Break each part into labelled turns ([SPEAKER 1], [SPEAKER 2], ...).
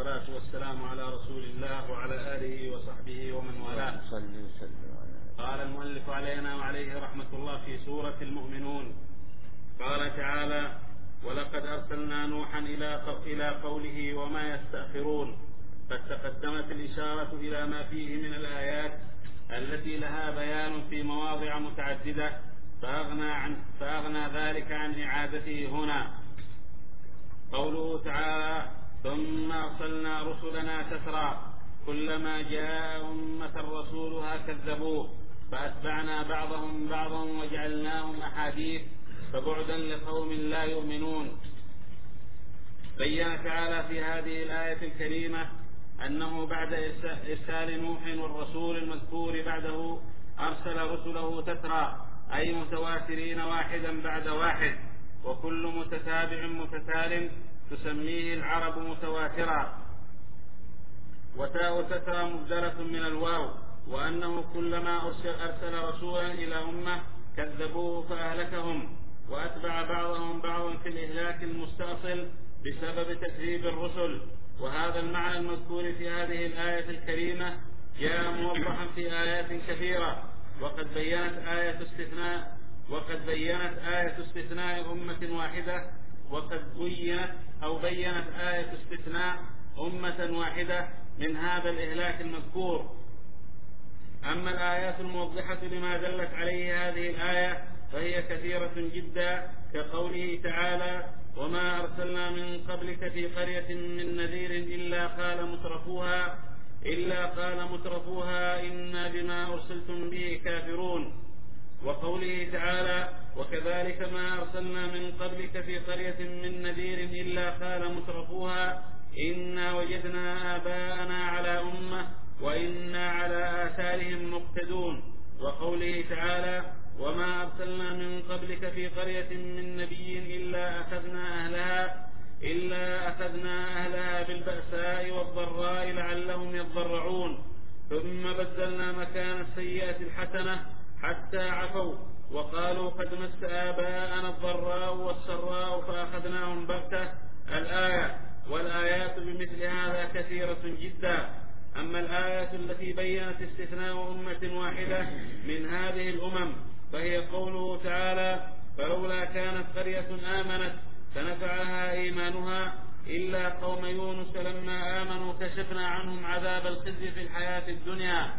[SPEAKER 1] والصلاة والسلام على رسول الله وعلى آله وصحبه ومن والاه. قال المؤلف علينا وعليه رحمة الله في سورة المؤمنون، قال تعالى: ولقد أرسلنا نوحا إلى قوله وما يستأخرون. قد تقدمت الإشارة إلى ما فيه من الآيات التي لها بيان في مواضع متعددة، فأغنى ذلك عن إعادته هنا. قوله تعالى: ثم أرسلنا رسلنا تترى كلما جاء أمة رسولها كذبوه فأتبعنا بعضهم بعضا وجعلناهم أحاديث فبعدا لقوم لا يؤمنون. بين تعالى في هذه الآية الكريمة أنه بعد إرسال نوح والرسول المذكور بعده أرسل رسله تترى، أي متواترين واحدا بعد واحد، وكل متتابع متتال تسميه العرب متواترا، وتاء تترى مبدلة من الواو، وأنه كلما أرسل رسولا إلى أمة كذبوه فأهلكهم، وأتبع بعضهم بعضا في الإهلاك المستأصل بسبب تكذيب الرسل. وهذا المعنى المذكور في هذه الآية الكريمة جاء موضحا في آيات كثيرة، وقد بينت آية استثناء أمة واحدة، بينت آية استثناء أمة واحدة من هذا الإهلاك المذكور. أما الآيات الموضحة لما دلت عليه هذه الآية فهي كثيرة جدا، كقوله تعالى: وما أرسلنا من قبلك في قرية من نذير إلا قال مترفوها إنا بما أرسلتم به كافرون. وقوله تعالى: وكذلك ما أرسلنا من قبلك في قرية من نذير إلا قال مترفوها إنا وجدنا آباءنا على أمة وإنا على آثارهم مقتدون. وقوله تعالى: وما أرسلنا من قبلك في قرية من نبي إلا أخذنا أهلها بالبأساء والضراء لعلهم يضرعون، ثم بدلنا مكان السيئة الحسنة حتى عفوا وقالوا قد مس آباءنا الضراء والسراء فأخذناهم بغتة. الآية. والآيات بمثل هذا كثيرة جدا. أما الآية التي بيّنت استثناء أمة واحدة من هذه الأمم فهي قوله تعالى: فلولا كانت قرية آمنت فنفعها إيمانها إلا قوم يونس لما آمنوا كشفنا عنهم عذاب الخزي في الحياة الدنيا.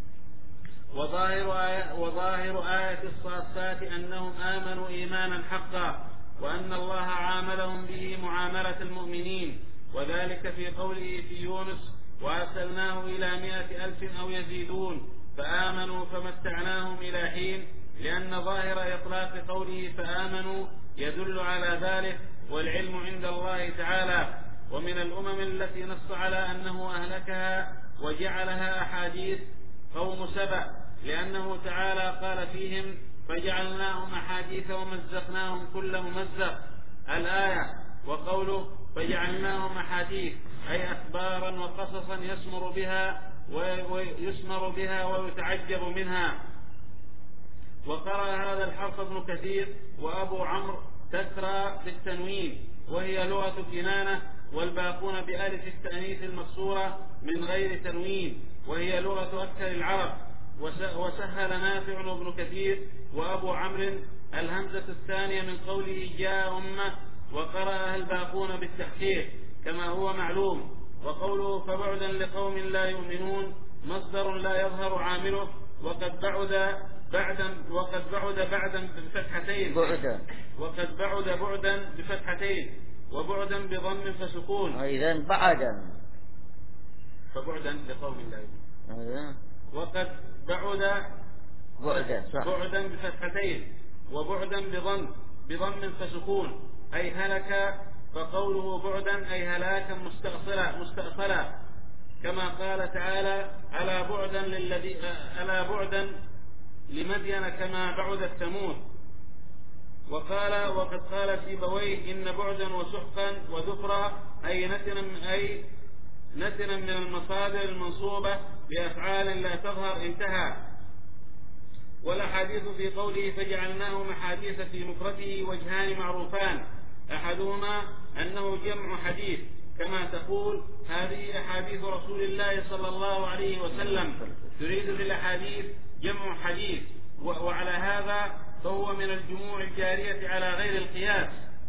[SPEAKER 1] وظاهر آية الصافات أنهم آمنوا إيمانا حقا، وأن الله عاملهم به معاملة المؤمنين، وذلك في قوله في يونس: وأرسلناه إلى 100,000 أو يزيدون فآمنوا فمتعناهم إلى حين، لأن ظاهر إطلاق قوله فآمنوا يدل على ذلك، والعلم عند الله تعالى. ومن الأمم التي نص على أنه أهلكها وجعلها أحاديث قوم سبأ، لأنه تعالى قال فيهم: فجعلناهم أحاديث ومزقناهم كل ممزق. الآية. وقوله فجعلناهم أحاديث أي أخبارا وقصصا يسمر بها ويتعجب منها. وقرأ هذا الحرف ابن كثير وأبو عمرو تترى بالتنوين، وهي لغة كنانة، والباقون بألف التأنيث المكسورة من غير تنوين، وهي لغة أكثر العرب. وسهل نافع وابن كثير وأبو عمرو الهمزة الثانية من قوله جاء أمة، وقرأها الباقون بالتحقيق كما هو معلوم. وقوله فبعدا لقوم لا يؤمنون مصدر لا يظهر عامله، وقد بعد بعدا بفتحتين وبعدا بضم فسكون،
[SPEAKER 2] إذن بعدا
[SPEAKER 1] فبعدا لقوم لا يؤمنون. وقد بعدا بفتحتين وبعدا بضم فسكون أي هلك، فقوله بعدا أي هلاكا مستأصلا، كما قال تعالى: ألا بعدا لمدين كما بعد الثمود. وقد قال سيبويه: إن بعدا وسحقا وذكرا أي نتنا من المصادر المنصوبة بأفعال لا تظهر انتهى. والأحاديث في قوله فجعلناهم أحاديث في مفرده وجهان معروفان: أحدهما أنه جمع حديث كما تقول هذه أحاديث رسول الله صلى الله عليه وسلم، تريد بالأحاديث جمع حديث، وعلى هذا فهو من الجموع الجارية على غير القياس.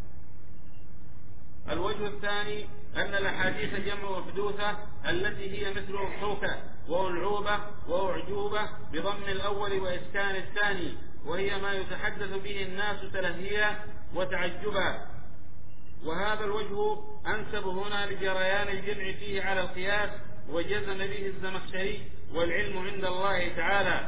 [SPEAKER 1] الوجه الثاني أن الأحاديث جمع أحدوثة التي هي مثل أضحوكة وألعوبة وأعجوبة بضم الأول وإسكان الثاني، وهي ما يتحدث به الناس تلهيا وتعجبا، وهذا الوجه أنسب هنا لجريان الجمع فيه على القياس، وجزم به الزمخشري، والعلم عند الله تعالى.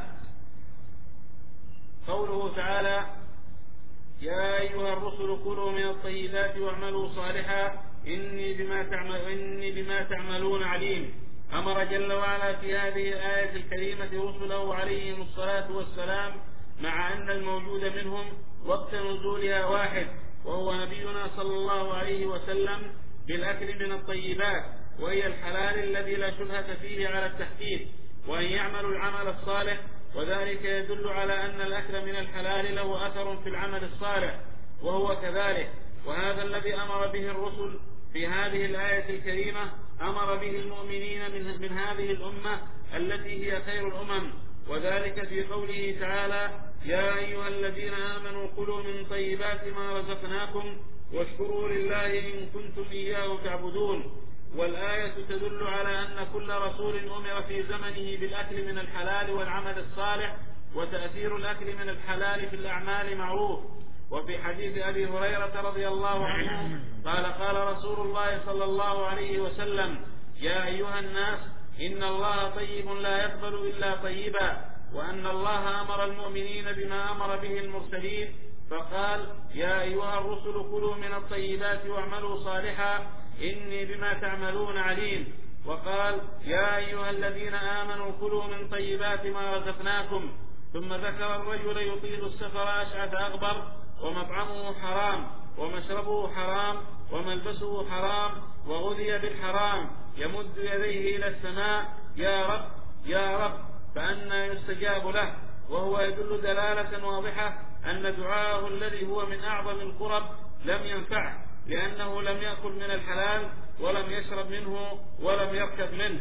[SPEAKER 1] قوله تعالى: يا أيها الرسل كلوا من الطيبات واعملوا صالحا إني بما تعملون عليم. أمر جل وعلا في هذه الآية الكريمة رسله عليهم الصلاة والسلام، مع أن الموجود منهم وقت نزولها واحد، وهو نبينا صلى الله عليه وسلم، بالأكل من الطيبات، وهي الحلال الذي لا شبهة فيه على التحقيق، وأن يعملوا العمل الصالح، وذلك يدل على أن الأكل من الحلال له أثر في العمل الصالح، وهو كذلك. وهذا الذي أمر به الرسل في هذه الآية الكريمة أمر به المؤمنين من هذه الأمة التي هي خير الأمم، وذلك في قوله تعالى: يا أيها الذين آمنوا كلوا من طيبات ما رزقناكم واشكروا لله إن كنتم إياه تعبدون. والآية تدل على أن كل رسول أمر في زمنه بالأكل من الحلال والعمل الصالح، وتأثير الأكل من الحلال في الأعمال معروف. وفي حديث أبي هريرة رضي الله عنه قال رسول الله صلى الله عليه وسلم: يا أيها الناس إن الله طيب لا يقبل إلا طيبا، وأن الله أمر المؤمنين بما أمر به المرسلين، فقال: يا أيها الرسل كلوا من الطيبات واعملوا صالحا إني بما تعملون عليم. وقال: يا أيها الذين آمنوا كلوا من طيبات ما رزقناكم. ثم ذكر الرجل يطيل السفر أشعث أغبر، ومطعمه حرام ومشربه حرام وملبسه حرام وغذي بالحرام، يمد يديه إلى السماء: يا رب يا رب، فأنى يستجاب له. وهو يدل دلالة واضحة أن دعاءه الذي هو من أعظم القرب لم ينفعه، لأنه لم يأكل من الحلال ولم يشرب منه ولم يركب منه.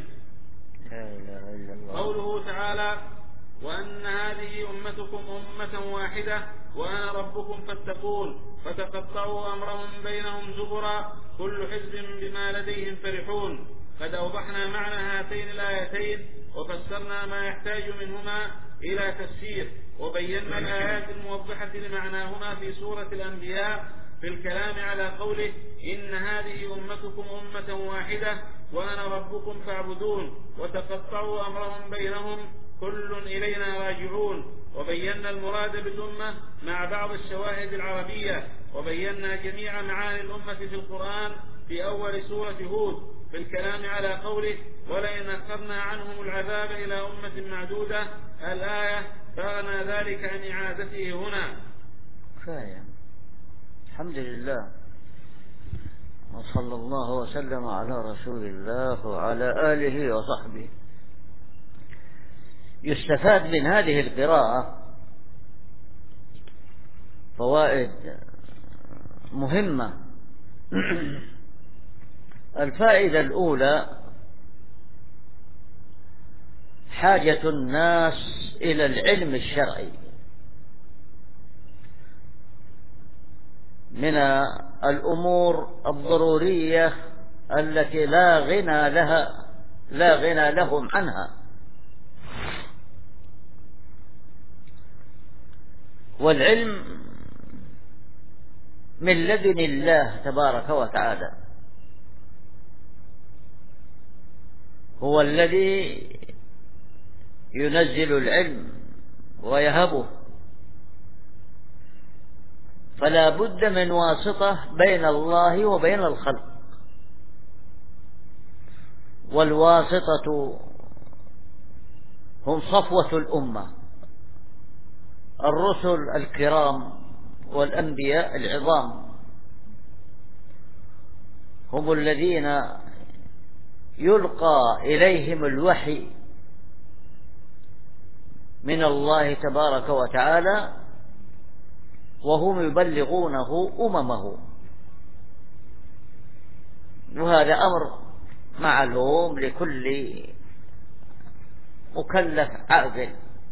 [SPEAKER 1] قوله تعالى: وأن هذه أمتكم أمة واحدة وأنا ربكم فاتقون، فتقطعوا أمرهم بينهم زبرا كل حزب بما لديهم فرحون. قد أوضحنا معنى هاتين الآيتين وفسرنا ما يحتاج منهما إلى تفسير، وبينا الآيات الموضحة لمعناهما في سورة الأنبياء في الكلام على قوله: إن هذه أمتكم أمة واحدة وأنا ربكم فاعبدون، وتقطعوا أمرهم بينهم كل إلينا راجعون. وبينا المراد بالأمة مع بعض الشواهد العربية، وبينا جميع معاني الأمة في القرآن في أول سورة هود في الكلام على قوله: ولئن أخرنا عنهم العذاب إلى أمة معدودة، الآية، فأغنى ذلك عن إعادته هنا.
[SPEAKER 2] الحمد لله، وصلى الله وسلم على رسول الله وعلى آله وصحبه. يستفاد من هذه القراءة فوائد مهمة. الفائدة الأولى: حاجة الناس إلى العلم الشرعي من الأمور الضرورية التي لا غنى لهم عنها، والعلم من لدن الله تبارك وتعالى، هو الذي ينزل العلم ويهبه، فلا بد من واسطة بين الله وبين الخلق، والواسطة هم صفوة الأمة، الرسل الكرام والأنبياء العظام، هم الذين يلقى إليهم الوحي من الله تبارك وتعالى، وهم يبلغونه أممه. وهذا أمر معلوم لكل مكلف عاقل،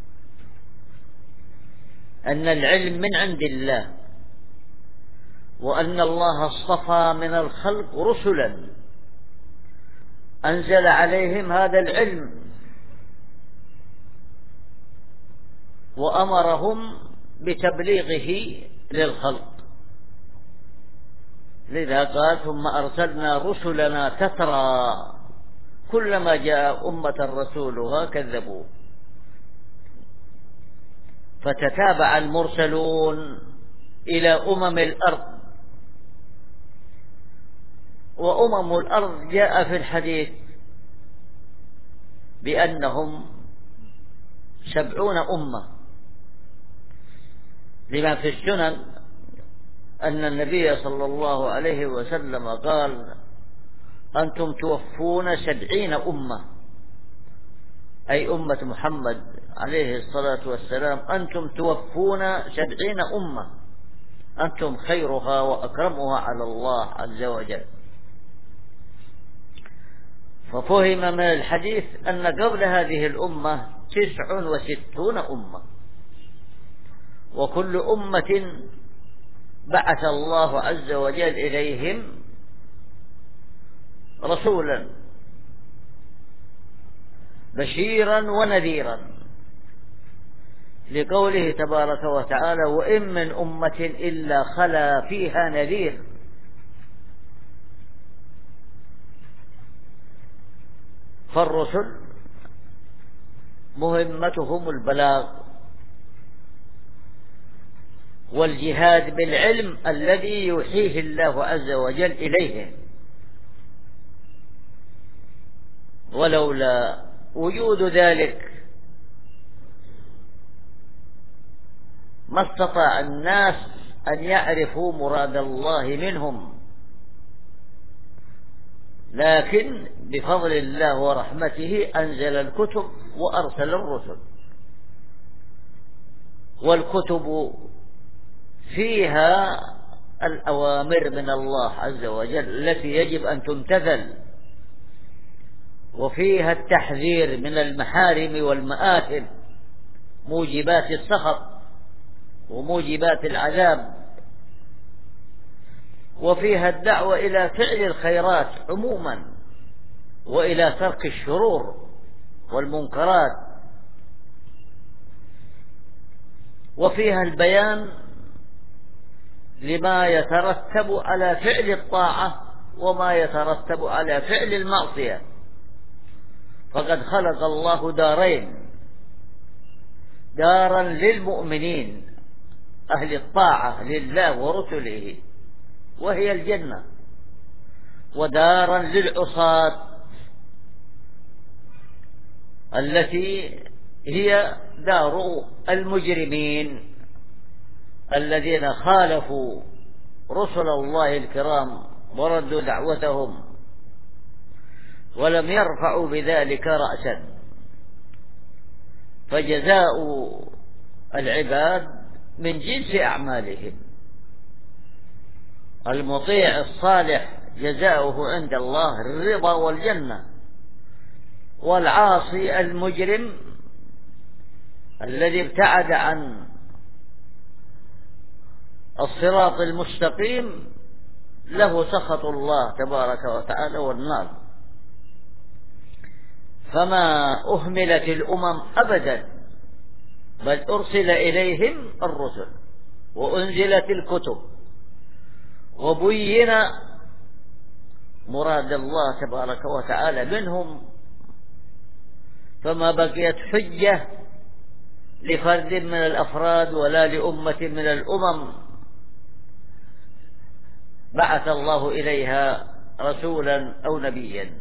[SPEAKER 2] أن العلم من عند الله، وأن الله اصطفى من الخلق رسلا أنزل عليهم هذا العلم وأمرهم بتبليغه للخلق. لذا قال ثم أرسلنا رسلنا تترى كلما جاء أمة رسولها كذبوا. فتتابع المرسلون إلى أمم الأرض، وأمم الأرض جاء في الحديث بأنهم 70 أمة، لما في السنن أن النبي صلى الله عليه وسلم قال أنتم توفون 70 أمة، أي أمة محمد عليه الصلاة والسلام، أنتم توفون 70 أمة، أنتم خيرها وأكرمها على الله عز وجل. ففهم من الحديث أن قبل هذه الأمة 69 أمة، وكل أمة بعث الله عز وجل إليهم رسولا بشيرا ونذيرا، لقوله تبارك وتعالى وإن من أمة إلا خلا فيها نذير. فالرسل مهمتهم البلاغ والجهاد بالعلم الذي يوحيه الله عز وجل إليهم، ولولا وجود ذلك ما استطاع الناس أن يعرفوا مراد الله منهم، لكن بفضل الله ورحمته أنزل الكتب وأرسل الرسل. والكتب فيها الأوامر من الله عز وجل التي يجب أن تمتثل، وفيها التحذير من المحارم والمآثم موجبات السخط وموجبات العذاب، وفيها الدعوة إلى فعل الخيرات عموما وإلى ترك الشرور والمنكرات، وفيها البيان لما يترتب على فعل الطاعة وما يترتب على فعل المعصية. فقد خلق الله دارين، دارا للمؤمنين أهل الطاعة لله ورسله وهي الجنة، ودارا للعصاة التي هي دار المجرمين الذين خالفوا رسل الله الكرام وردوا دعوتهم ولم يرفعوا بذلك رأسا. فجزاء العباد من جنس أعمالهم، المطيع الصالح جزاؤه عند الله الرضا والجنة، والعاصي المجرم الذي ابتعد عن الصراط المستقيم له سخط الله تبارك وتعالى والنار. فما أهملت الأمم أبدا، بل أرسل إليهم الرسل وأنزلت الكتب وبين مراد الله تبارك وتعالى منهم، فما بقيت حجة لفرد من الأفراد ولا لأمة من الأمم بعث الله إليها رسولا أو نبيا.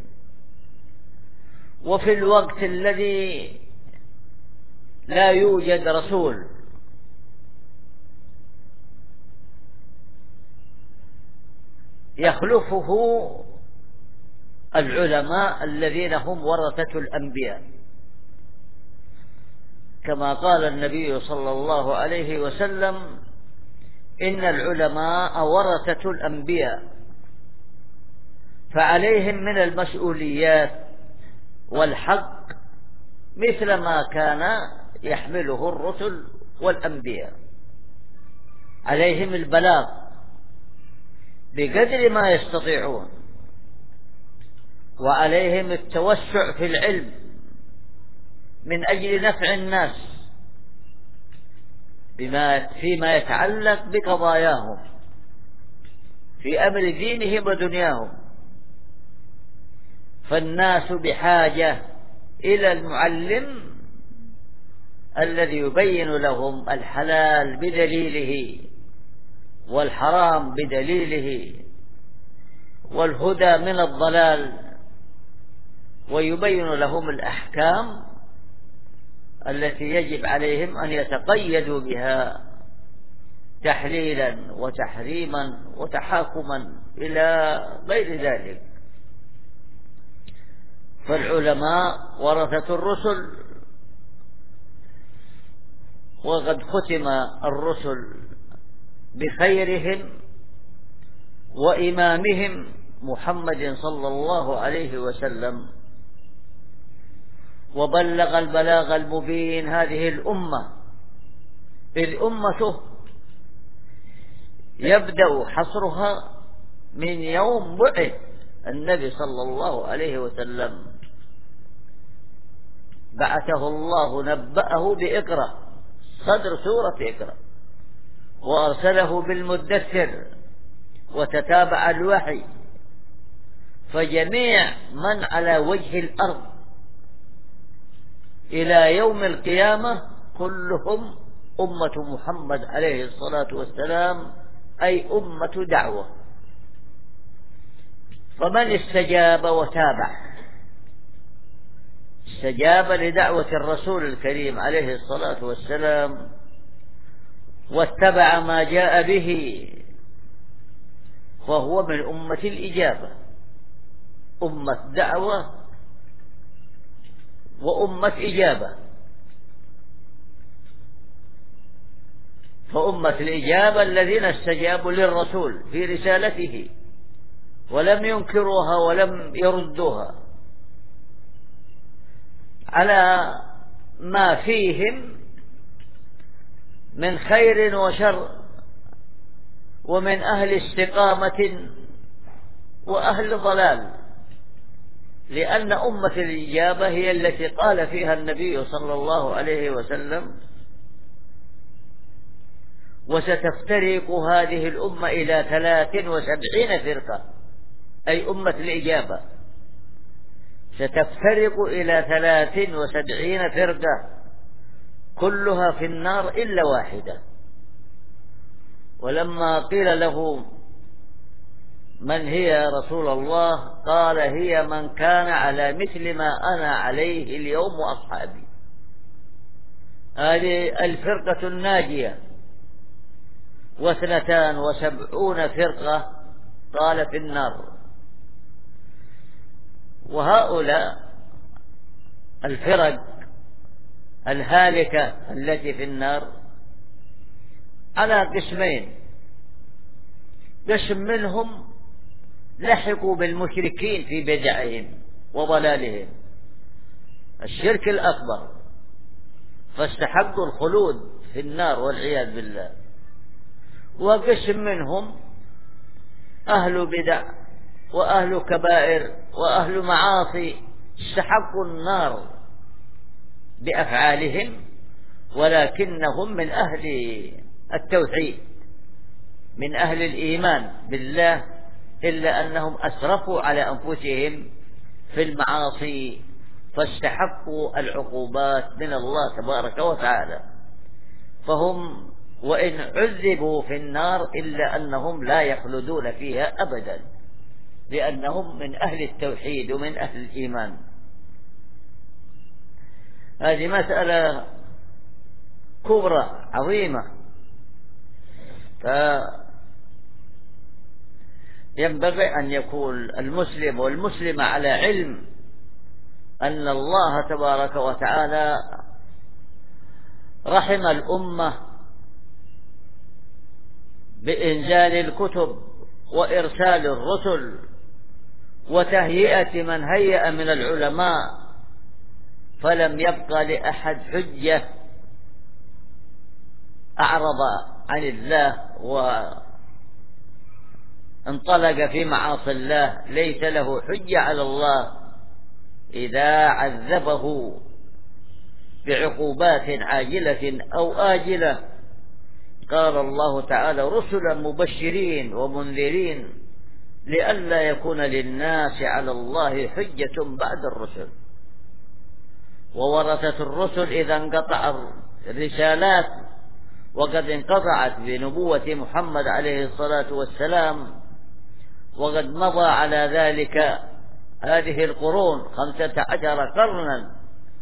[SPEAKER 2] وفي الوقت الذي لا يوجد رسول يخلفه العلماء الذين هم ورثة الأنبياء، كما قال النبي صلى الله عليه وسلم إن العلماء ورثة الأنبياء فعليهم من المسؤوليات والحق مثل ما كان يحمله الرسل والأنبياء. عليهم البلاغ بقدر ما يستطيعون، وعليهم التوسع في العلم من أجل نفع الناس فيما يتعلق بقضاياهم في أمر دينهم ودنياهم. فالناس بحاجة إلى المعلم الذي يبين لهم الحلال بدليله والحرام بدليله والهدى من الضلال، ويبين لهم الأحكام التي يجب عليهم أن يتقيدوا بها تحليلا وتحريما وتحاكما إلى غير ذلك. فالعلماء ورثة الرسل، وقد ختم الرسل بخيرهم وإمامهم محمد صلى الله عليه وسلم، وبلغ البلاغ المبين هذه الأمة، إذ أمته يبدأ حصرها من يوم بعث النبي صلى الله عليه وسلم، بعثه الله نبأه بإقرأ، صدر سورة إقرأ، وأرسله بالمدثر، وتتابع الوحي. فجميع من على وجه الأرض إلى يوم القيامة كلهم أمة محمد عليه الصلاة والسلام، أي أمة دعوة. فمن استجاب وتابع، استجاب لدعوة الرسول الكريم عليه الصلاة والسلام واتبع ما جاء به، فهو من أمة الإجابة، أمة دعوة وأمة إجابة. فأمة الإجابة الذين استجابوا للرسول في رسالته ولم ينكروها ولم يردوها على ما فيهم من خير وشر، ومن أهل استقامة وأهل ضلال، لأن أمة الإجابة هي التي قال فيها النبي صلى الله عليه وسلم: وستفترق هذه الأمة إلى 73 فرقة، أي أمة الإجابة ستفترق إلى 73 فرقة كلها في النار إلا واحدة. ولما قيل له: من هي يا رسول الله؟ قال: هي من كان على مثل ما أنا عليه اليوم وأصحابي. هذه الفرقة الناجية، 72 فرقة قال في النار. وهؤلاء الفرق الهالكة التي في النار على قسمين: قسم منهم لحقوا بالمشركين في بدعهم وضلالهم، الشرك الأكبر، فاستحقوا الخلود في النار والعياذ بالله. وقسم منهم أهل بدع وأهل كبائر وأهل معاصي، استحقوا النار بأفعالهم، ولكنهم من أهل التوحيد، من أهل الإيمان بالله، إلا أنهم أسرفوا على أنفسهم في المعاصي فاستحقوا العقوبات من الله تبارك وتعالى. فهم وإن عذبوا في النار إلا أنهم لا يخلدون فيها أبدا، لأنهم من أهل التوحيد ومن أهل الإيمان. هذه مسألة كبرى عظيمة، فينبغي أن يكون المسلم والمسلمة على علم أن الله تبارك وتعالى رحم الأمة بإنزال الكتب وإرسال الرسل وتهيئة من هيأ من العلماء، فلم يبقى لأحد حجة أعرض عن الله وانطلق في معاصي الله ليس له حجة على الله إذا عذبه بعقوبات عاجلة أو آجلة. قال الله تعالى: رسلا مبشرين ومنذرين لئلا يكون للناس على الله حجة بعد الرسل. وورثة الرسل إذا انقطع الرسالات، وقد انقطعت بنبوة محمد عليه الصلاة والسلام، وقد مضى على ذلك هذه القرون 15 قرنا،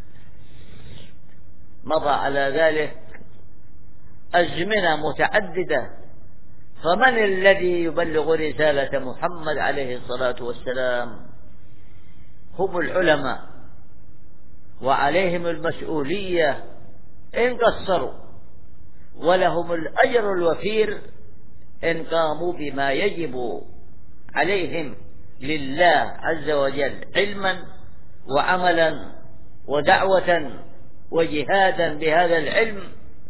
[SPEAKER 2] مضى على ذلك أزمنة متعددة، فمن الذي يبلغ رسالة محمد عليه الصلاة والسلام؟ هم العلماء، وعليهم المسؤولية إن قصروا، ولهم الأجر الوفير إن قاموا بما يجب عليهم لله عز وجل علما وعملا ودعوة وجهادا بهذا العلم.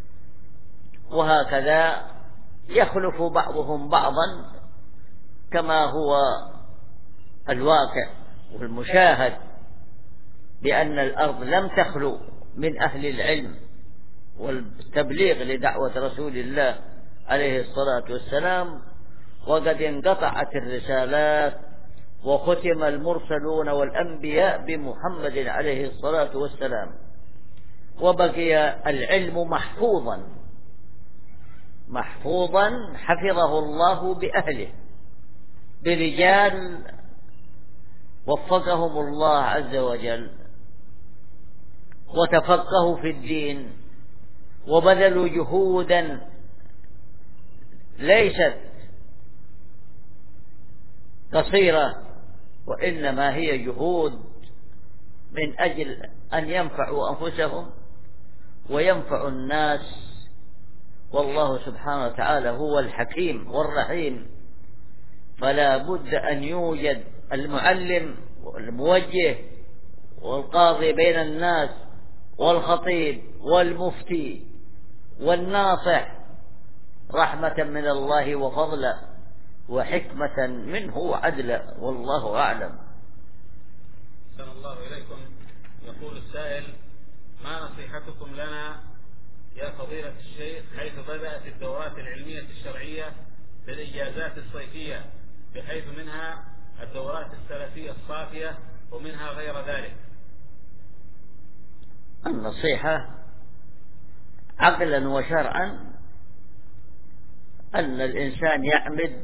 [SPEAKER 2] وهكذا يخلف بعضهم بعضا كما هو الواقع والمشاهد، بأن الأرض لم تخلو من أهل العلم والتبليغ لدعوة رسول الله عليه الصلاة والسلام، وقد انقطعت الرسالات وختم المرسلون والأنبياء بمحمد عليه الصلاة والسلام، وبقي العلم محفوظا حفظه الله بأهله، برجال وفقهم الله عز وجل وتفقهوا في الدين وبذلوا جهودا ليست قصيرة، وإنما هي جهود من أجل أن ينفعوا أنفسهم وينفعوا الناس. والله سبحانه وتعالى هو الحكيم والرحيم، فلا بد أن يوجد المعلم والموجه والقاضي بين الناس والخطيب والمفتي والناصح، رحمة من الله وفضلا وحكمة منه وعدلا، والله أعلم.
[SPEAKER 1] أحسن الله إليكم. يقول السائل: ما نصيحتكم لنا يا فضيلة الشيخ حيث بدأت الدورات العلمية الشرعية في الإجازات الصيفية، بحيث منها الدورات السلفية الصافية ومنها غير ذلك؟
[SPEAKER 2] النصيحة عقلا وشرعا أن الإنسان يعمد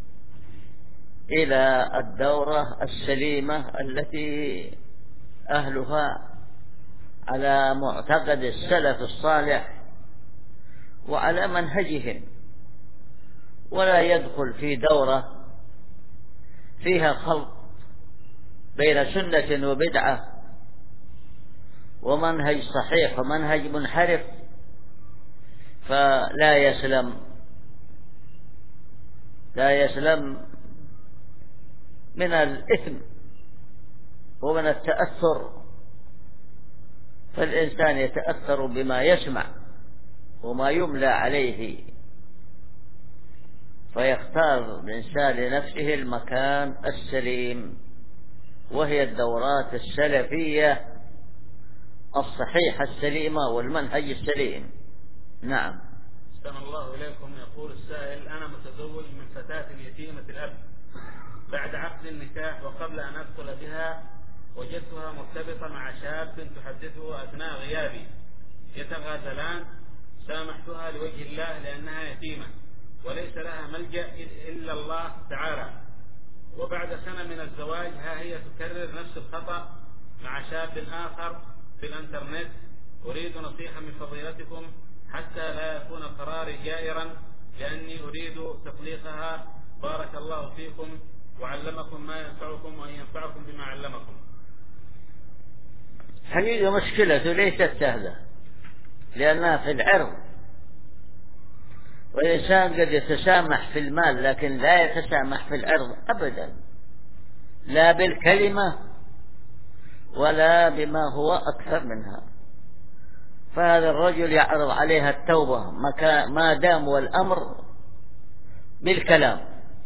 [SPEAKER 2] إلى الدورة السليمة التي أهلها على معتقد السلف الصالح وعلى منهجهم، ولا يدخل في دورة فيها خلط بين سنة وبدعة ومنهج صحيح ومنهج منحرف، فلا يسلم من الإثم ومن التأثر. فالإنسان يتأثر بما يسمع وما يملى عليه، فيختار الإنسان لنفسه المكان السليم، وهي الدورات السلفية الصحيحة السليمة والمنهج السليم. نعم.
[SPEAKER 1] أحسن الله إليكم. يقول السائل: أنا متزوج من فتاة يتيمة الأب بعد عقد النكاح، وقبل أن أدخل بها وجدتها مرتبطة مع شاب تحدثه أثناء غيابي، يتغازلان. سامحتها لوجه الله لأنها يتيمة وليس لها ملجأ إلا الله تعالى، وبعد سنة من الزواج ها هي تكرر نفس الخطأ مع شاب آخر في الانترنت. أريد نصيحة من فضيلتكم حتى لا يكون قراري جائرا، لأني أريد تطليقها. بارك الله فيكم وعلمكم ما ينفعكم وأن ينفعكم بما علمكم.
[SPEAKER 2] حقيقة مشكلته ليست سهلة، لأنها في العرض، والإنسان قد يتسامح في المال لكن لا يتسامح في العرض أبدا. لا بالكلمة ولا بما هو أكثر منها. فهذا الرجل يعرض عليها التوبة ما دام والأمر بالكلام،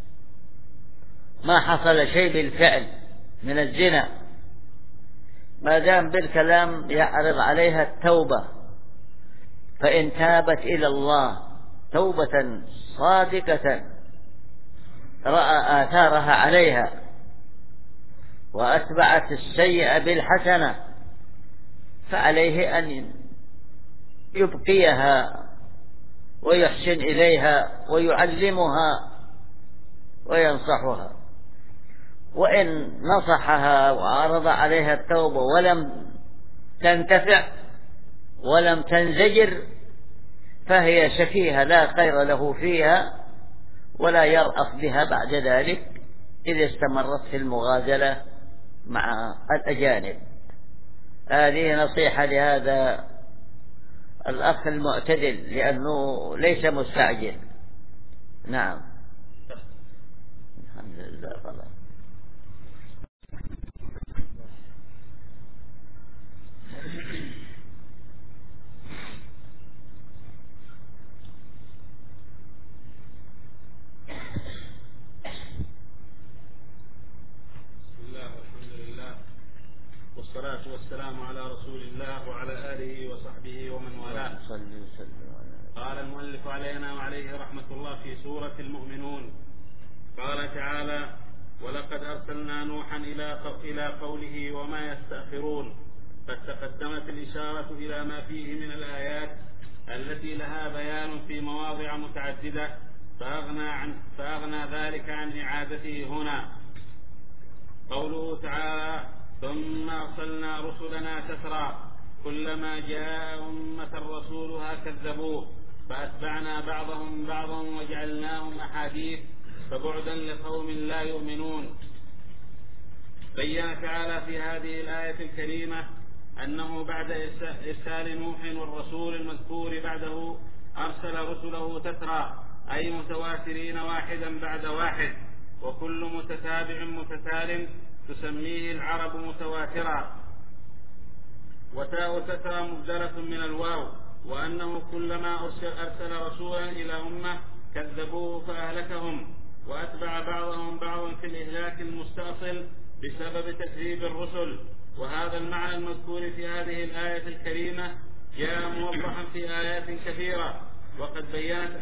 [SPEAKER 2] ما حصل شيء بالفعل من الزنا، ما دام بالكلام يعرض عليها التوبة. فإن تابت إلى الله توبة صادقة رأى آثارها عليها وأتبعت السيئة بالحسنة فعليه أن يبقيها ويحسن إليها ويعلمها وينصحها. وإن نصحها وعرض عليها التوبة ولم تنتفع ولم تنزجر فهي شفيهة لا خير له فيها ولا يرأف بها بعد ذلك إذا استمرت في المغازلة مع الأجانب. هذه نصيحة لهذا الأخ المعتدل لأنه ليس مستعجل. نعم. الحمد لله. خلاص.
[SPEAKER 1] والصلاة والسلام على رسول الله وعلى آله وصحبه ومن والاه. قال المؤلف علينا وعليه رحمة الله في سورة المؤمنون قال تعالى: ولقد أرسلنا نوحا إلى قوله وما يستأخرون. قد تقدمت الإشارة إلى ما فيه من الآيات التي لها بيان في مواضع متعددة فأغنى ذلك عن إعادته هنا. قوله تعالى: ثم أرسلنا رسلنا تترى كلما جاء أمة رسولها كذبوه فأتبعنا بعضهم بعضا وجعلناهم أحاديث فبعدا لقوم لا يؤمنون. بين تعالى في هذه الآية الكريمة أنه بعد إرسال نوح والرسول المذكور بعده أرسل رسله تترى أي متواترين واحدا بعد واحد، وكل متتابع متتال تسميه العرب متواترا، وتاء تترى مبدلة من الواو، وأنه كلما أرسل رسولا إلى أمة كذبوه فأهلكهم وأتبع بعضهم بعضا في الإهلاك المستأصل بسبب تكذيب الرسل. وهذا المعنى المذكور في هذه الآية الكريمة جاء موضحا في آيات كثيرة، وقد بينت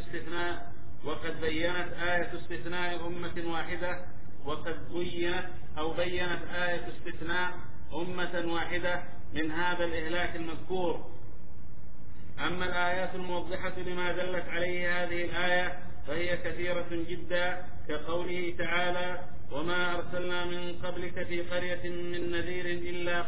[SPEAKER 1] آية استثناء أمة واحدة بينت آية استثناء أمة واحدة من هذا الإهلاك المذكور. أما الآيات الموضحة لما دلت عليه هذه الآية فهي كثيرة جدا، كقوله تعالى: وما أرسلنا من قبلك في قرية من نذير إلا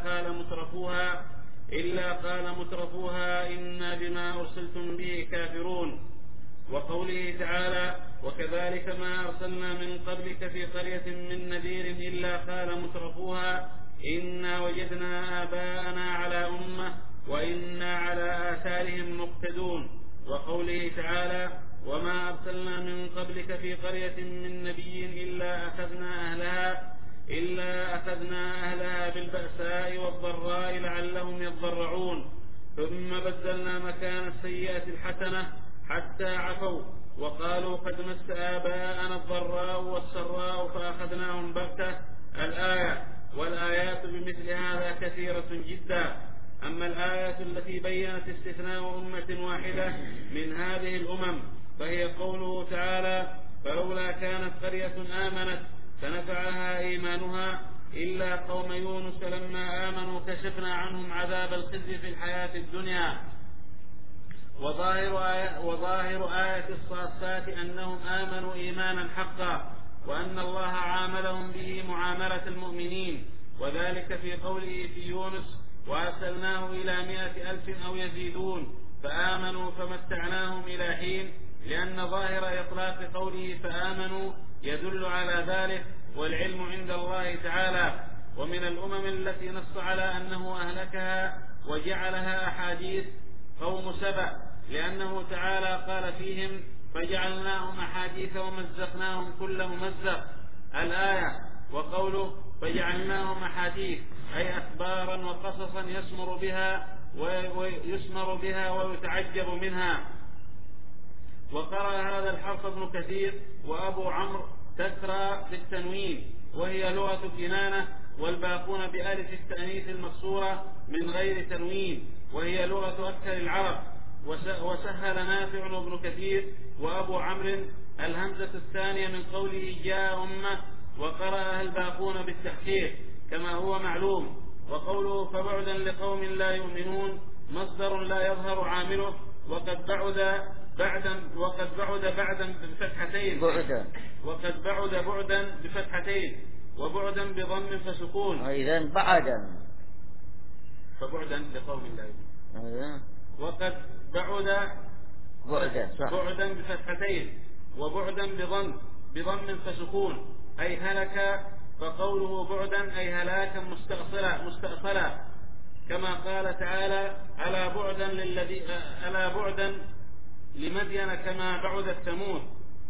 [SPEAKER 1] قال مترفوها إنا بما أرسلتم به كافرون. وقوله تعالى: وكذلك ما أرسلنا من قبلك في قرية من نذير إلا قال مترفوها إنا وجدنا آباءنا على أمة وإنا على آثارهم مقتدون. وقوله تعالى: وما أرسلنا من قبلك في قرية من نبي إلا أخذنا أهلها بالبأساء والضراء لعلهم يضرعون، ثم بدلنا مكان السيئة الحسنة حتى عفوا وقالوا قد مس آباءنا الضراء والسراء فأخذناهم بغتة. الآية. والآيات بمثل هذا كثيرة جدا. أما الآيات التي بيّنت استثناء أمة واحدة من هذه الأمم فهي قوله تعالى: فلولا كانت قرية آمنت فنفعها إيمانها إلا قوم يونس لما آمنوا كشفنا عنهم عذاب الخزي في الحياة الدنيا. وظاهر آية الصافات أنهم آمنوا إيمانا حقا، وأن الله عاملهم به معاملة المؤمنين، وذلك في قوله في يونس: وأرسلناه إلى 100,000 أو يزيدون فآمنوا فمتعناهم إلى حين، لأن ظاهر إطلاق قوله فآمنوا يدل على ذلك، والعلم عند الله تعالى. ومن الأمم التي نص على أنه أهلكها وجعلها أحاديث قوم سبأ، لأنه تعالى قال فيهم: فجعلناهم أحاديث ومزقناهم كل ممزق. الآية. وقوله فجعلناهم أحاديث أي أخبارا وقصصا يسمر بها ويتعجب منها. وقرأ هذا الحرف ابن كثير وأبو عمرو تسرى بالتنوين وهي لغة كنانة، والباقون بألف التأنيث المكسورة من غير تنوين وهي لغة أكثر العرب. وسهل نافع وابن كثير وأبو عمرو الهمزة الثانية من قوله جاء أمة، وقرأها الباقون بالتحقيق كما هو معلوم. وقوله فبعدا لقوم لا يؤمنون مصدر لا يظهر عامله، وقد بعد بعدا بفتحتين وبعدا بضم فسكون.
[SPEAKER 2] إذن بعدا
[SPEAKER 1] فبعدا لقوم لا يؤمنون وقد بعدا بفتحتين وبعدا بضم فسكون أي هلك، فقوله بعدا أي هلاكا مستأصلا كما قال تعالى ألا بعدا لمدين كما بعدت ثمود.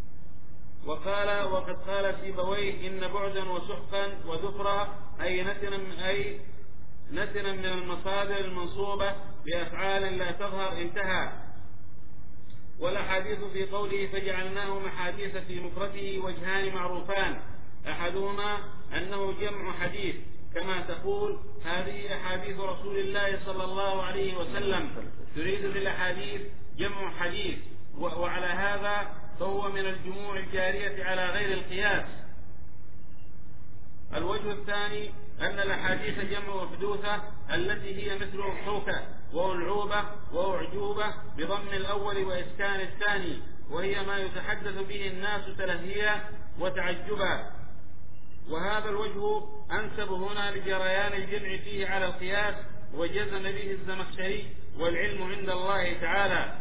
[SPEAKER 1] وقد قال سيبويه إن بعدا وسحقا وذكرا أي نتنا من المصادر المنصوبة بأفعال لا تظهر انتهى. والأحاديث في قوله فجعلناهم أحاديث في مفرده وجهان معروفان، أحدهما أنه جمع حديث كما تقول هذه أحاديث رسول الله صلى الله عليه وسلم، تريد بالأحاديث جمع حديث، وعلى هذا فهو من الجموع الجارية على غير القياس. الوجه الثاني أن الأحاديث جمع أحدوثة التي هي مثل أضحوكة وألعوبة وأعجوبة بضم الأول وإسكان الثاني، وهي ما يتحدث به الناس تلهيا وتعجبا. وهذا الوجه أنسب هنا لجريان الجمع فيه على القياس، وجزم به الزمخشري والعلم عند الله تعالى.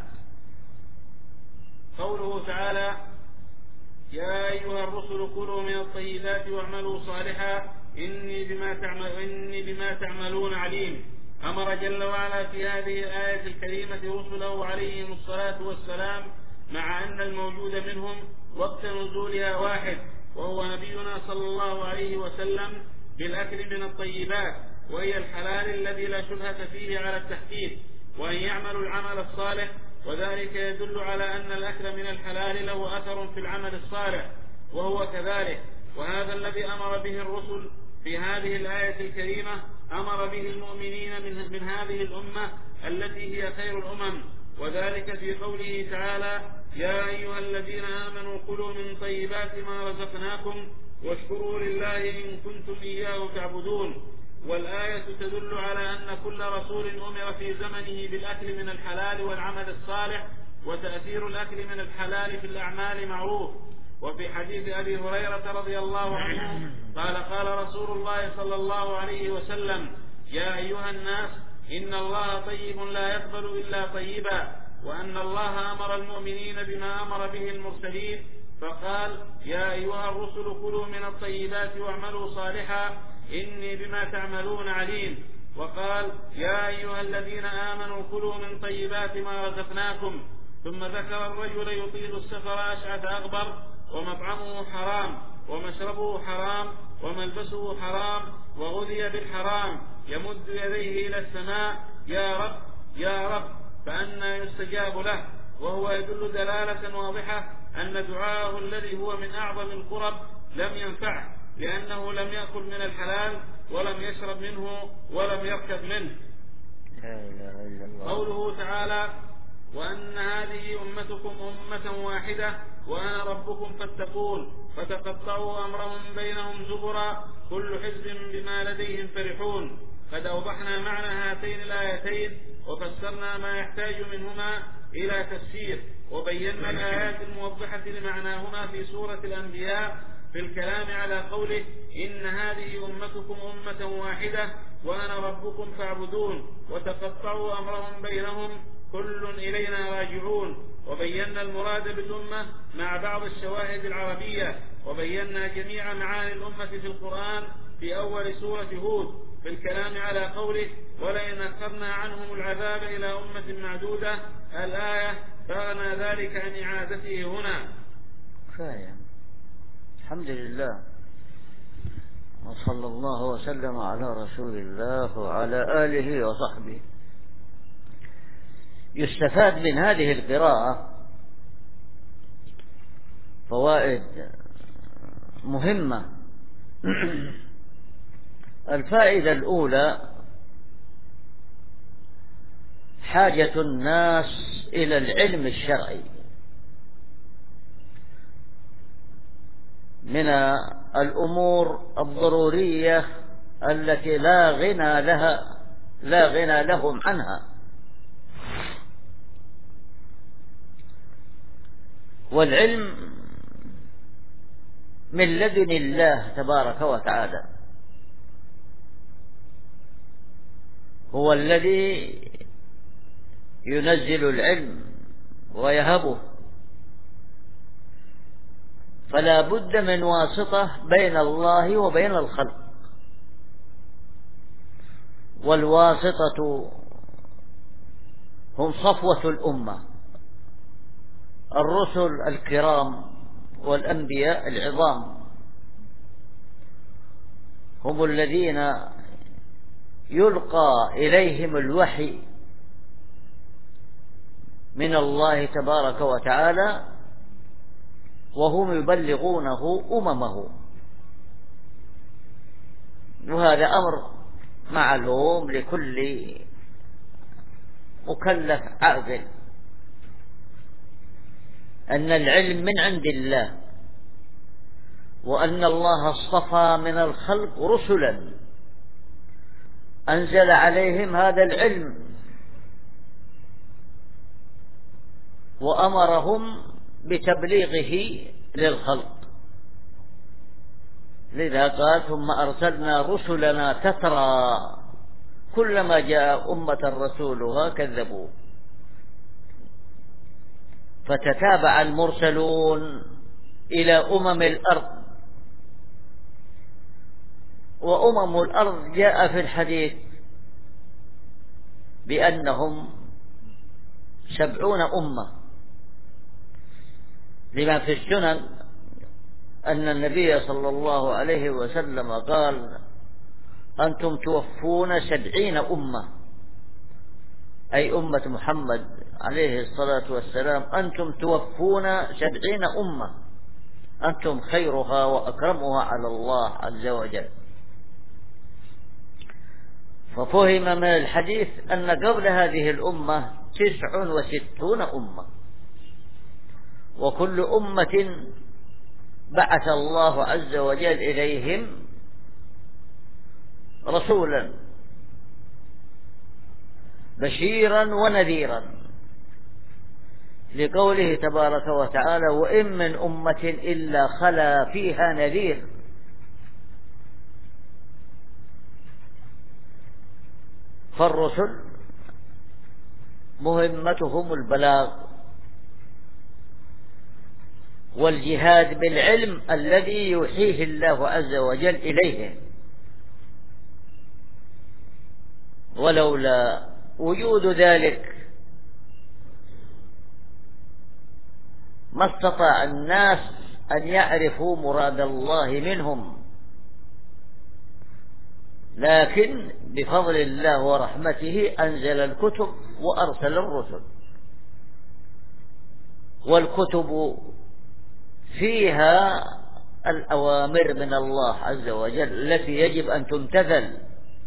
[SPEAKER 1] قوله تعالى يا أيها الرسل كلوا من الطيبات واعملوا صالحا إني بما تعملون عليم. أمر جل وعلا في هذه الآية الكريمة رسله عليهم الصلاة والسلام، مع أن الموجود منهم وقت نزولها واحد، وهو نبينا صلى الله عليه وسلم، بالأكل من الطيبات وهي الحلال الذي لا شبهة فيه على التحقيق، وأن يعملوا العمل الصالح، وذلك يدل على أن الأكل من الحلال له أثر في العمل الصالح، وهو كذلك. وهذا الذي أمر به الرسل في هذه الآية الكريمة أمر به المؤمنين من هذه الأمة التي هي خير الأمم، وذلك في قوله تعالى يا أيها الذين آمنوا كلوا من طيبات ما رزقناكم واشكروا لله إن كنتم إياه تعبدون. والآية تدل على أن كل رسول أمر في زمنه بالأكل من الحلال والعمل الصالح، وتأثير الأكل من الحلال في الأعمال معروف. وفي حديث أبي هريرة رضي الله عنه قال رسول الله صلى الله عليه وسلم يا أيها الناس إن الله طيب لا يقبل إلا طيبا، وأن الله أمر المؤمنين بما أمر به المرسلين، فقال يا أيها الرسل كلوا من الطيبات واعملوا صالحا إني بما تعملون عليم. وقال يا أيها الذين آمنوا كلوا من طيبات ما رزقناكم، ثم ذكر الرجل يطيل السفر أشعث أغبر ومطعمه حرام ومشربه حرام وملبسه حرام وغذي بالحرام يمد يديه إلى السماء يا رب يا رب، فأنى يستجاب له. وهو يدل دلالة واضحة أن دعاءه الذي هو من أعظم القرب لم ينفعه، لأنه لم يأكل من الحلال ولم يشرب منه ولم يركب منه. قوله تعالى وأن هذه أمتكم أمة واحدة وأنا ربكم فاتقون، فتقطعوا أمرهم بينهم زبرا كل حزب بما لديهم فرحون. قد أوضحنا معنى هاتين الآيتين وفسرنا ما يحتاج منهما إلى تفسير، وبينا الآيات الموضحة لمعناهما في سورة الأنبياء في الكلام على قوله إن هذه أمتكم أمة واحدة وأنا ربكم فاعبدون، وتقطعوا أمرهم بينهم كل إلينا راجعون. وبينا المراد بالأمة مع بعض الشواهد العربية، وبينا جميع معاني الأمة في القرآن في أول سورة هود في الكلام على قوله ولئن أخرنا عنهم العذاب إلى أمة معدودة الآية، فأغنى ذلك عن إعادته هنا.
[SPEAKER 2] الحمد لله. وصلى الله وسلم على رسول الله وعلى آله وصحبه. يستفاد من هذه القراءة فوائد مهمة. الفائدة الأولى حاجة الناس إلى العلم الشرعي من الأمور الضرورية التي لا غنى لهم عنها. والعلم من لدن الله تبارك وتعالى، هو الذي ينزل العلم ويهبه، فلا بد من واسطة بين الله وبين الخلق. والواسطة هم صفوة الأمة، الرسل الكرام والأنبياء العظام، هم الذين يلقى إليهم الوحي من الله تبارك وتعالى، وهم يبلغونه أممه. وهذا أمر معلوم لكل مكلف عاقل، أن العلم من عند الله، وأن الله اصطفى من الخلق رسلا أنزل عليهم هذا العلم وأمرهم بتبليغه للخلق. لذا قال: ثم أرسلنا رسلنا تترى كلما جاء أمة رسولها كذبوا. فتتابع المرسلون إلى أمم الأرض، وأمم الأرض جاء في الحديث بأنهم 70 أمة، لما في السنن أن النبي صلى الله عليه وسلم قال: أنتم توفون 70 أمة، أي أمة محمد عليه الصلاة والسلام، أنتم توفون 70 أمة، أنتم خيرها وأكرمها على الله عز وجل. ففهم من الحديث أن قبل هذه الأمة 69 أمة، وكل أمة بعث الله عز وجل إليهم رسولا بشيرا ونذيرا، لقوله تبارك وتعالى: وإن من أمة إلا خلا فيها نذير. فالرسل مهمتهم البلاغ والجهاد بالعلم الذي يوحيه الله عز وجل إليهم، ولولا وجود ذلك ما استطاع الناس أن يعرفوا مراد الله منهم، لكن بفضل الله ورحمته أنزل الكتب وأرسل الرسل. والكتب فيها الأوامر من الله عز وجل التي يجب أن تمتثل،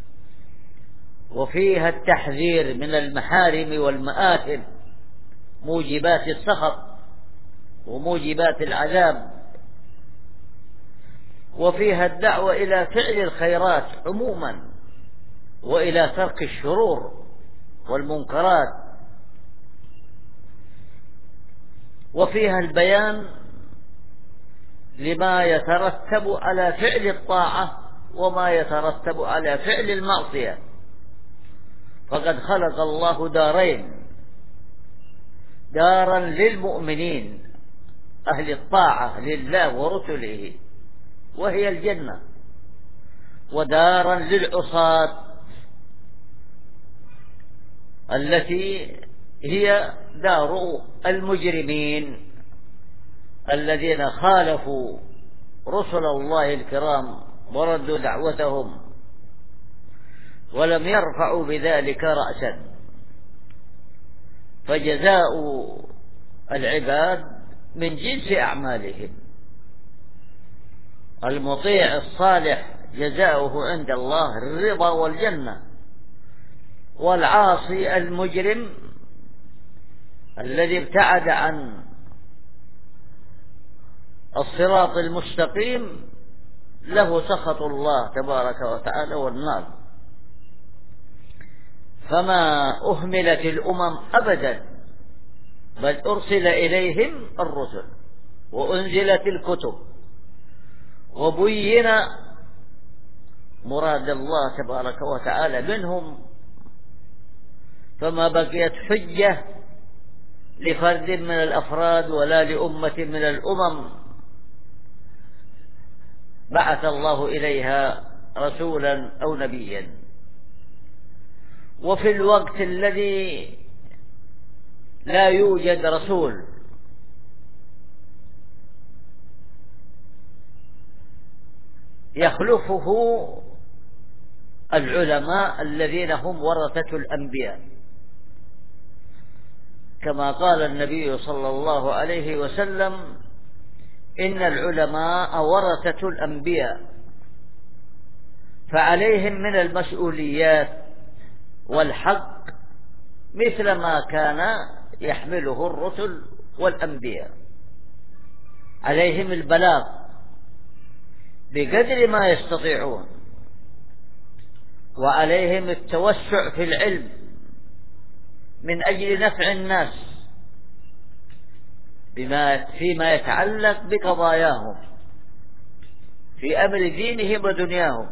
[SPEAKER 2] وفيها التحذير من المحارم والمآثم، موجبات السخط وموجبات العذاب، وفيها الدعوة إلى فعل الخيرات عموما وإلى ترك الشرور والمنكرات، وفيها البيان لما يترتب على فعل الطاعة وما يترتب على فعل المعصية. فقد خلق الله دارين: دارا للمؤمنين أهل الطاعة لله ورسله وهي الجنة، ودارا للعصاة التي هي دار المجرمين الذين خالفوا رسل الله الكرام وردوا دعوتهم ولم يرفعوا بذلك رأسا. فجزاء العباد من جنس أعمالهم. المطيع الصالح جزاؤه عند الله الرضا والجنة، والعاصي المجرم الذي ابتعد عن الصراط المستقيم له سخط الله تبارك وتعالى والنار. فما أهملت الأمم أبدا، بل أرسل إليهم الرسل وأنزلت الكتب وبين مراد الله تبارك وتعالى منهم، فما بقيت حجة لفرد من الأفراد ولا لأمة من الأمم بعث الله إليها رسولا أو نبيا. وفي الوقت الذي لا يوجد رسول يخلفه العلماء الذين هم ورثة الأنبياء، كما قال النبي صلى الله عليه وسلم: إن العلماء ورثة الأنبياء، فعليهم من المسؤوليات والحق مثل ما كان يحمله الرسل والأنبياء. عليهم البلاغ بقدر ما يستطيعون، وعليهم التوسع في العلم من أجل نفع الناس فيما يتعلق بقضاياهم في أمر دينهم ودنياهم.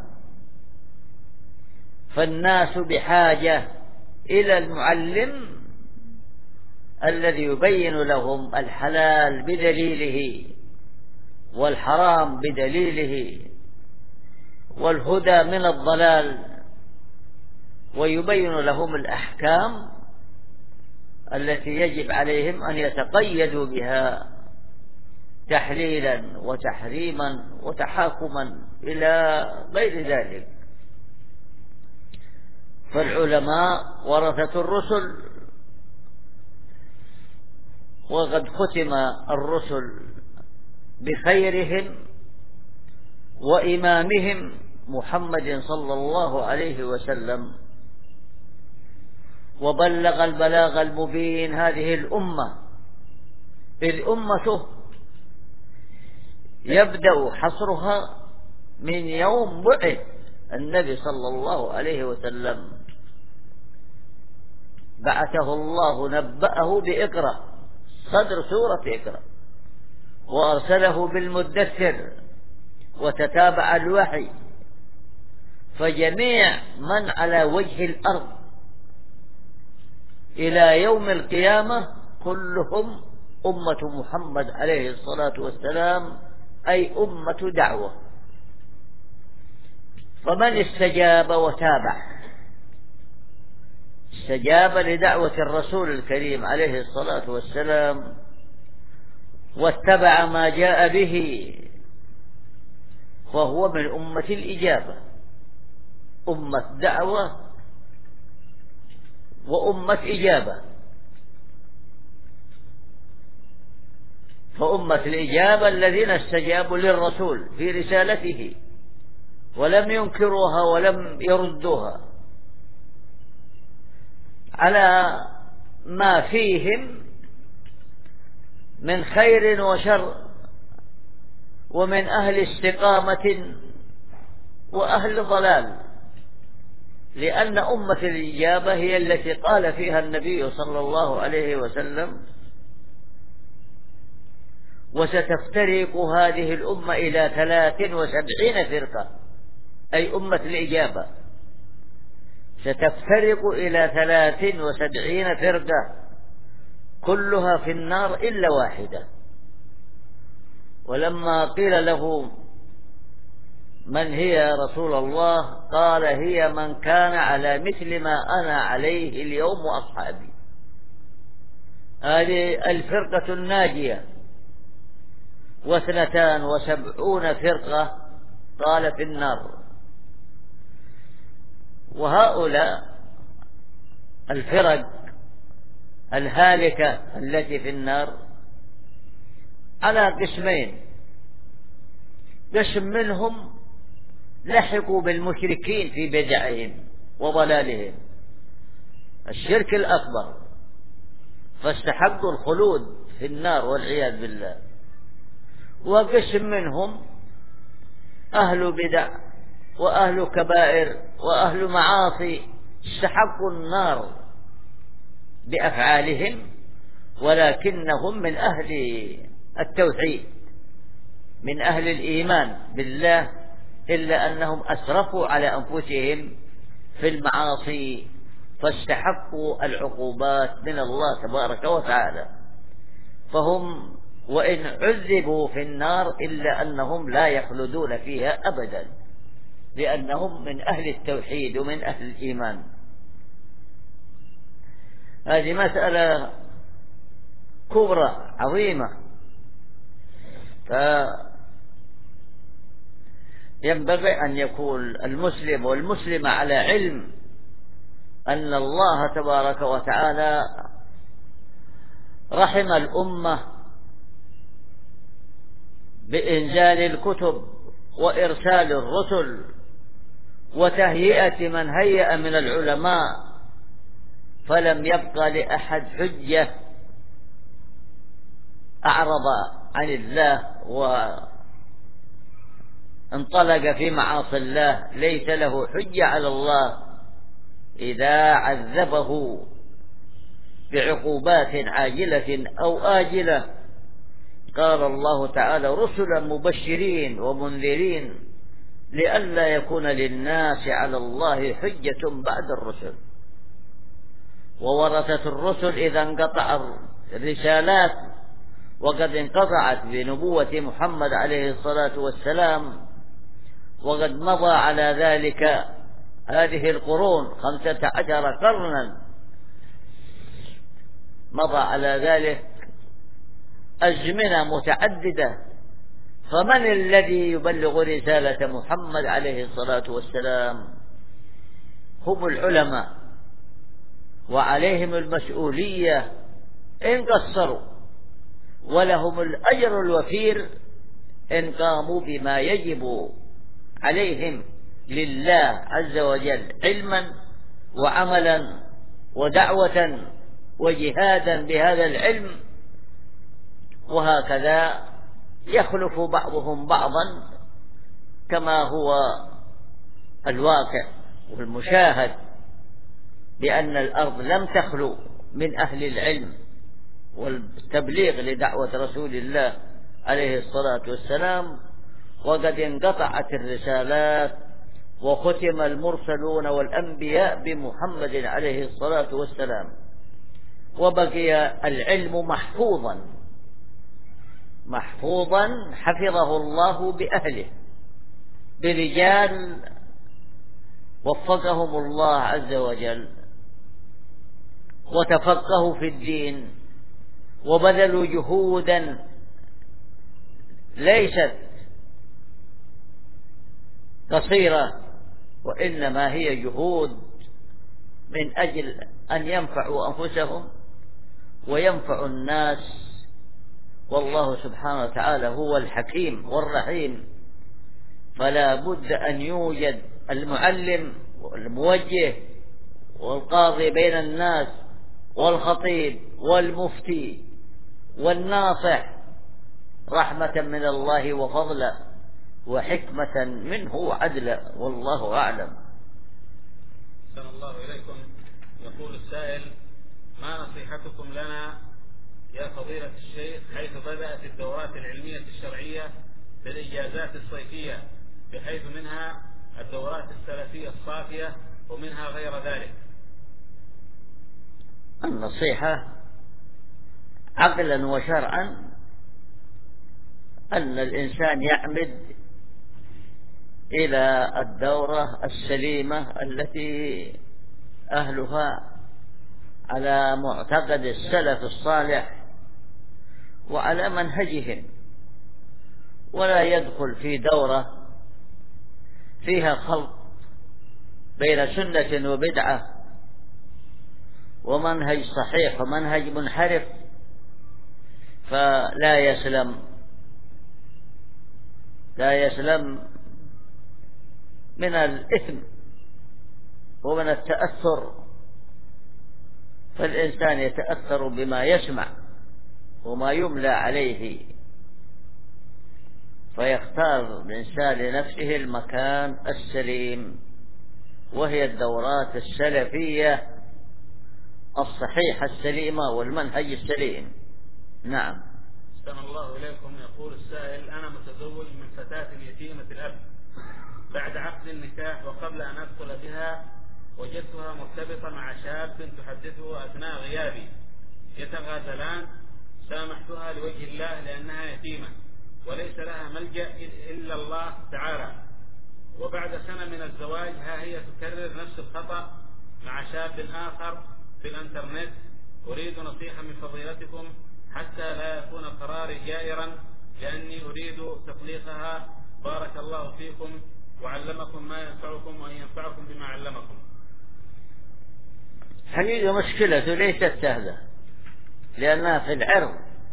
[SPEAKER 2] فالناس بحاجة إلى المعلم الذي يبين لهم الحلال بدليله والحرام بدليله والهدى من الضلال، ويبين لهم الأحكام التي يجب عليهم أن يتقيدوا بها تحليلا وتحريما وتحاكما إلى غير ذلك. فالعلماء ورثة الرسل، وقد ختم الرسل بخيرهم وإمامهم محمد صلى الله عليه وسلم، وبلغ البلاغ المبين هذه الأمة، إذ أمته يبدأ حصرها من يوم بعث النبي صلى الله عليه وسلم، بعثه الله نبأه بإقرأ، صدر سورة إقرأ، وأرسله بالمدثر، وتتابع الوحي. فجميع من على وجه الأرض إلى يوم القيامة كلهم أمة محمد عليه الصلاة والسلام، أي أمة دعوة. فمن استجاب وتابع، استجاب لدعوة الرسول الكريم عليه الصلاة والسلام واتبع ما جاء به، فهو من أمة الإجابة، أمة دعوة وأمة إجابة. فأمة الإجابة الذين استجابوا للرسول في رسالته ولم ينكروها ولم يردوها على ما فيهم من خير وشر، ومن أهل استقامة وأهل ضلال، لأن أمة الإجابة هي التي قال فيها النبي صلى الله عليه وسلم: وستفترق هذه الأمة إلى 73 فرقة، أي أمة الإجابة ستفترق إلى 73 فرقة كلها في النار إلا واحدة. ولما قيل له: من هي يا رسول الله؟ قال: هي من كان على مثل ما أنا عليه اليوم وأصحابي. هذه الفرقة الناجية، 72 فرقة قال في النار. وهؤلاء الفرق الهالكة التي في النار على قسمين: قسم منهم لحقوا بالمشركين في بدعهم وضلالهم، الشرك الأكبر، فاستحقوا الخلود في النار والعياذ بالله. وقسم منهم أهل بدع وأهل كبائر وأهل معاصي استحقوا النار بأفعالهم، ولكنهم من أهل التوحيد، من أهل الإيمان بالله، إلا أنهم أسرفوا على أنفسهم في المعاصي فاستحقوا العقوبات من الله تبارك وتعالى. فهم وإن عذبوا في النار إلا أنهم لا يخلدون فيها أبدا، لأنهم من أهل التوحيد ومن أهل الإيمان. هذه مسألة كبرى عظيمة، فينبغي أن يكون المسلم والمسلمة على علم أن الله تبارك وتعالى رحم الأمة بإنزال الكتب وإرسال الرسل وتهيئة من هيأ من العلماء، فلم يبقى لأحد حجة أعرض عن الله وانطلق في معاصي الله ليس له حجة على الله إذا عذبه بعقوبات عاجلة أو آجلة. قال الله تعالى: رسلا مبشرين ومنذرين لئلا يكون للناس على الله حجة بعد الرسل. وورثة الرسل إذا انقطع الرسالات، وقد انقطعت بنبوة محمد عليه الصلاة والسلام، وقد مضى على ذلك هذه القرون 15 قرنا، مضى على ذلك أزمنة متعددة، فمن الذي يبلغ رسالة محمد عليه الصلاة والسلام؟ هم العلماء، وعليهم المسؤولية إن قصروا، ولهم الأجر الوفير إن قاموا بما يجب عليهم لله عز وجل علما وعملا ودعوة وجهادا بهذا العلم. وهكذا يخلف بعضهم بعضا كما هو الواقع والمشاهد، بأن الأرض لم تخلو من أهل العلم والتبليغ لدعوة رسول الله عليه الصلاة والسلام، وقد انقطعت الرسالات وختم المرسلون والأنبياء بمحمد عليه الصلاة والسلام، وبقي العلم محفوظا حفظه الله بأهله، برجال وفقهم الله عز وجل وتفقهوا في الدين وبذلوا جهودا ليست قصيرة، وإنما هي جهود من أجل أن ينفعوا أنفسهم وينفعوا الناس. والله سبحانه وتعالى هو الحكيم والرحيم، فلا بد أن يوجد المعلم والموجه والقاضي بين الناس والخطيب والمفتي والناصح، رحمة من الله وفضلا وحكمة منه وعدلا، والله أعلم.
[SPEAKER 1] أحسن الله إليكم. يقول السائل: ما نصيحتكم لنا يا فضيلة الشيخ حيث بدأت الدورات العلمية الشرعية بالإجازات الصيفية، بحيث منها الدورات السلفية الصافية ومنها غير ذلك؟
[SPEAKER 2] النصيحة عقلا وشرعا أن الإنسان يعمد إلى الدورة السليمة التي أهلها على معتقد السلف الصالح وعلى منهجهم، ولا يدخل في دورة فيها خلط بين سنة وبدعة ومنهج صحيح ومنهج منحرف فلا يسلم من الإثم ومن التأثر. فالإنسان يتأثر بما يسمع وما يملى عليه، فيختار الإنسان لنفسه المكان السليم، وهي الدورات السلفية الصحيحة السليمة والمنهج السليم. نعم.
[SPEAKER 1] أحسن الله إليكم. يقول السائل: أنا متزوج من فتاة يتيمة الأب بعد عقد النكاح، وقبل أن أدخل بها وجدتها مرتبطة مع شاب تحدثه أثناء غيابي يتغازلان. سامحتها لوجه الله لأنها يتيمة وليس لها ملجأ إلا الله تعالى، وبعد سنة من الزواج ها هي تكرر نفس الخطأ مع شاب آخر في الانترنت. أريد نصيحة من فضيلتكم حتى لا يكون قراري جائرا، لأني أريد تطليقها. بارك الله فيكم وعلمكم ما ينفعكم وأن ينفعكم بما علمكم.
[SPEAKER 2] حقيقة مشكلته ليست سهلة، لأنها في العرض،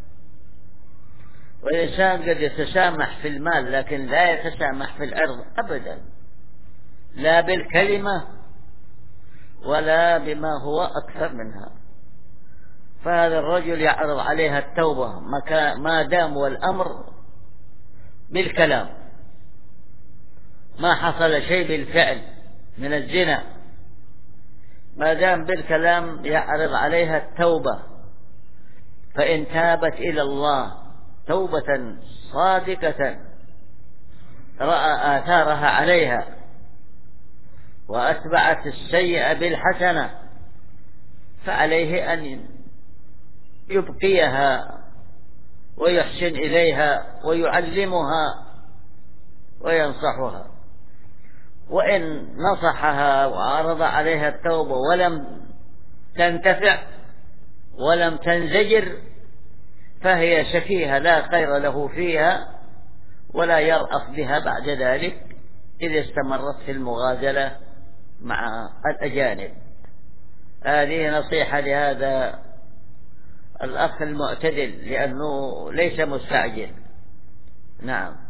[SPEAKER 2] والإنسان قد يتسامح في المال لكن لا يتسامح في العرض أبدا، لا بالكلمة ولا بما هو أكثر منها. فهذا الرجل يعرض عليها التوبة ما دام والأمر بالكلام، ما حصل شيء بالفعل من الزنا، ما دام بالكلام يعرض عليها التوبة. فإن تابت إلى الله توبة صادقة رأى آثارها عليها وأتبعت السيئة بالحسنة، فعليه أن يبقيها ويحسن إليها ويعلمها وينصحها. وإن نصحها وعرض عليها التوبة ولم تنتفع ولم تنزجر فهي شفيهة لا خير له فيها، ولا يرأف بها بعد ذلك إذا استمرت في المغازلة مع الأجانب. هذه نصيحة لهذا الأخ المعتدل لأنه ليس مستعجل. نعم.